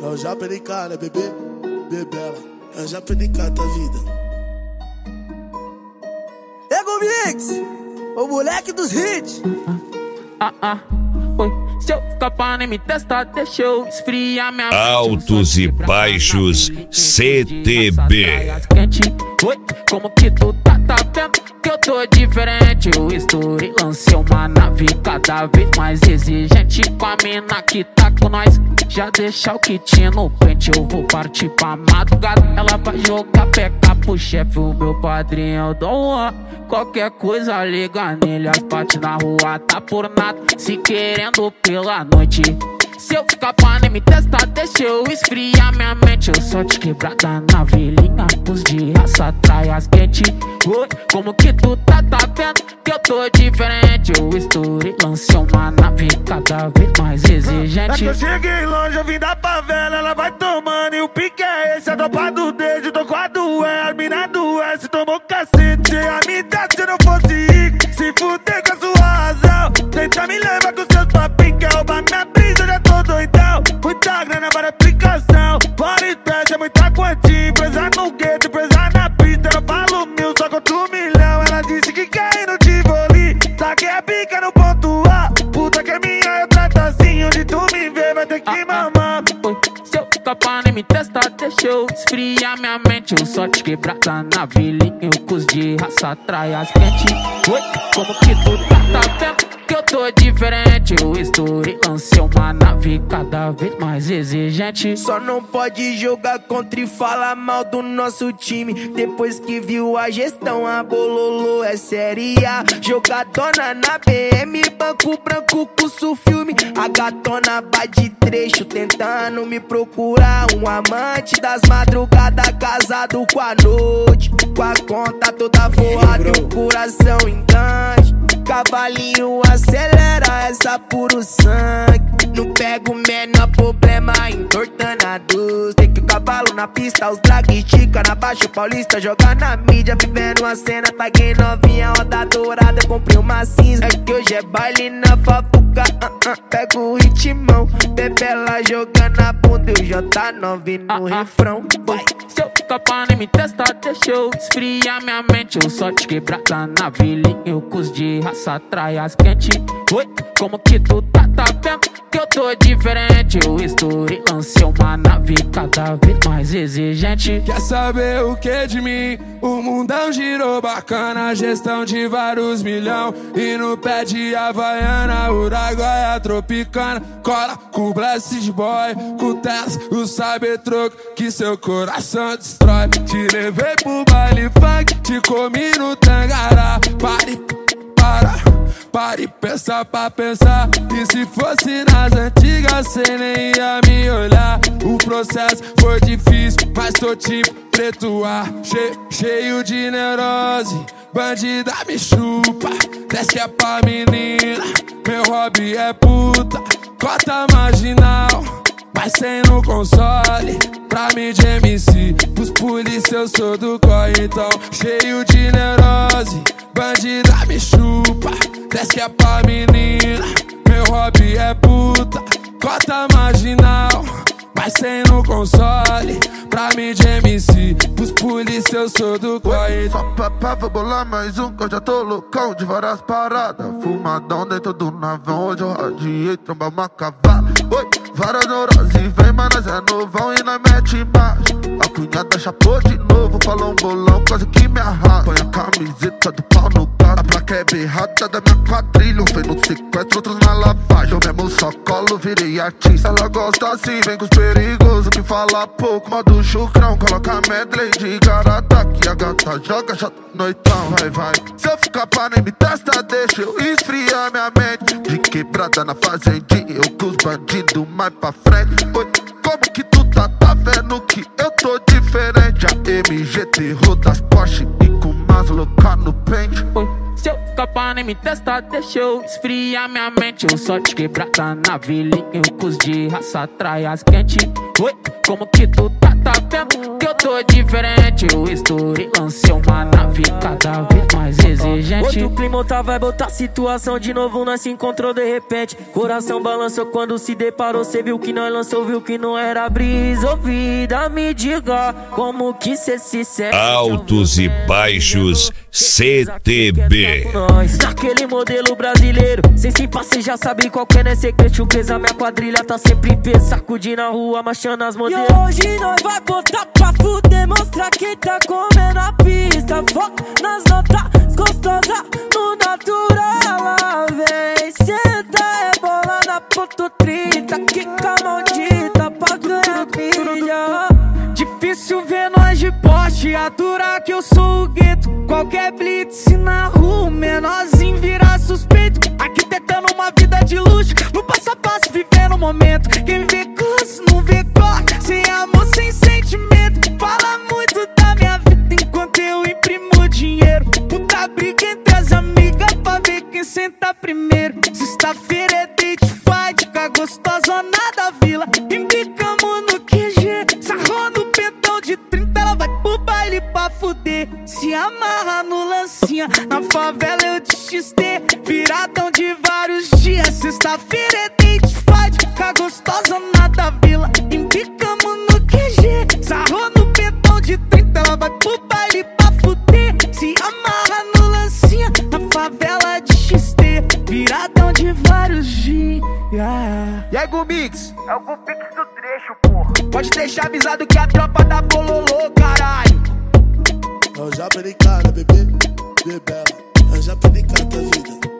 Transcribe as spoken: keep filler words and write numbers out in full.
É o Japa de cara, bebê, bebela. É o Japa de cara, tua vida. Ego Mix, o moleque dos hits. Ah, ah, oi. Se eu ficar pra nem me testar, deixa eu esfriar minha mente. Altos e baixos C T B. Oi, como que tu tá, tá vendo que eu tô diferente? Eu estourei, lancei uma nave cada vez mais exigente. Com a mina que tá com nós, já deixa o kit no pente. Eu vou partir pra madrugada, ela vai jogar peca pro chefe. O meu padrinho é Dom Juan. Qualquer coisa liga nele, as partes na rua tá por nada, se querendo pela noite. Se eu ficar pra nem me testar, deixa eu esfriar minha mente. Eu só te quebrada na vilinha, pus de raça, traias quente. Oi, como que tu tá, tá vendo que eu tô diferente? Eu estourei, lancei uma nave cada vez mais exigente. É que eu cheguei longe, eu vim da favela, ela vai tomando e o pique é esse. A tropa do dedo, tô com a do E, a mina do S, tomou cacete. Se a me dá, se não fosse rico, se fuder com a sua razão. Tenta me levar com seus papinhos, quer roubar minha brisa, já tô doidão. Muita grana para aplicação, fora e teste, é muita quantia. Presa no gueto, presa na pista, eu falo mil, só contra um milhão. Ela disse que quer ir no Tivoli, saquei a pica no ponto A. Puta que é minha, eu trato assim, onde tu me vê vai ter que ah, mamar. Oi, se eu ficar pra nem me testar, deixa eu esfriar minha mente. Eu só te quebrada na vilinha, eu cus de raça, traias quente. Oi, como que tu tá, tá vendo que eu tô diferente? Eu estourei, lancei uma nave cada vez mais exigente. Só não pode jogar contra e falar mal do nosso time. Depois que viu a gestão, a Bololô é série A. Jogadona na B M, banco branco, curso filme. A gatona vai de trecho, tentando me procurar um amante das madrugadas, casado com a noite, com a conta toda forrada e o coração engante. Cavalinho acelera essa puro sangue. Não pego o menor problema entortando a doce. Tem que o cavalo na pista, os drag estica na Baixa Paulista, joga na mídia, vivendo uma cena. Paguei novinha, roda dourada, eu comprei uma cinza. É que hoje é baile na fafuca, uh, uh, pego o ritmão. Bebela jogando a bunda e o J nove no uh, uh. refrão. Vai. Se eu ficar pra nem me testar, deixa eu esfriar minha mente. Eu só te quebrada na vilinha, eu cus de raça, traias quente. Oi, como que tu tá, tá vendo que eu tô diferente? Eu estourei, lancei uma nave cada vez mais exigente. Quer saber o que de mim? O mundão girou bacana, gestão de vários milhão. E no pé de Havaiana, Uruguaia tropicana. Cola com o Blessed Boy, com o Tess, o Cybertruck, que seu coração destrói. Te levei pro baile funk, te comi no Tangará. Pare, para, pare, pensa pra pensar. E se fosse nas antigas, cê nem ia me olhar. O processo foi difícil, mas tô tipo preto ar, che cheio de neurose. Bandida me chupa, desce é pra menina. Meu hobby é puta, cota marginal, mas sem no console. Pra mim de M C, pros polícia eu sou do corre. Então cheio de neurose, bandida me chupa, desce é pra menina. Meu hobby é puta, cota marginal, mas sem no console. Pra mim de M C, pros polícia eu sou do corre. Só papá, vou bolar mais um, que eu já tô loucão de várias paradas. Fumadão dentro do navão, hoje eu radiei, tromba uma cavala. Oi, várias neuroses, vem, mas nós é novão e nós mete imagem. A cunhada chapou de novo, falou um bolão, quase que me arrasa. Põe a camiseta do pau no gato, a placa é berrada da minha quadrilha. Um foi no sequestro, outros na lavagem. Eu mesmo só colo, virei artista. Ela gosta assim, vem com os perigosos, que fala pouco, modo chucrão. Coloca medley de garata, que a gata joga chato noitão. Vai, vai. Se eu ficar pra nem me testa, deixa eu esfriar minha mente. De quebrada na fazendinha, eu com os bandidos mais pra frente. Oi, como que tu tá, tá vendo que eu tô diferente? A M G terror das Porsche e com mais louca no pente. Oi, se eu ficar pra nem me testar, deixa eu esfriar minha mente. Eu só te quebrada na vilinha, eu cus de raça, traias quente. Oi, como que tu tá, tá vendo que eu tô diferente. O Story lancei uma nave cada vez mais exigente. Outro clima, outra vai botar situação. De novo nós se encontrou de repente. Coração balançou quando se deparou. Cê viu que nós lançou, viu que não era brisa. Ouvida, me diga como que cê se sente. Altos e baixos C T B. Naquele modelo brasileiro, sem se passar, já sabe qual que é, né? Secreto, pesa, minha quadrilha tá sempre em peso. Sacudindo na rua, marchando as modelos. E hoje nós vai botar pra fuder, mostrar quem tá comendo a pista. Foca nas notas gostosas, no natural. Ela vem, senta, é bola na ponto trinta. Quica maldita pra ganhar milha. Difícil ver nós de poste, aturar que eu sou o gueto. Qualquer blitz na rua, menorzinho vira suspeito. Aqui tentando uma vida de luxo, no passo a passo vivendo o momento. Quem vê curso não vê corte, sem amor, sem sentimento. Fala muito da minha vida enquanto eu imprimo dinheiro. Puta briga entre as amigas pra ver quem senta primeiro. Sexta-feira é date fight, com a gostosona da vila. Embicamos no Q G, sarrou no pentão de trinta. Ela vai pro baile pra fuder, se amarra no lancinha. Na favela eu de X T, viradão de vários dias. Sexta-feira é date fight, com a gostosona da vila. Embicamos no Q G, sarrou no pentão de trinta. Ela vai pro baile pra fuder, se amarra no lancinha. Na favela de X T, viradão de vários dias. E aí, Gumix? É o Gumix do trecho, porra. Pode deixar avisado que a tropa da bololô, caralho. Eu já perdi cada bebê, bebela. Eu já perdi cada vida.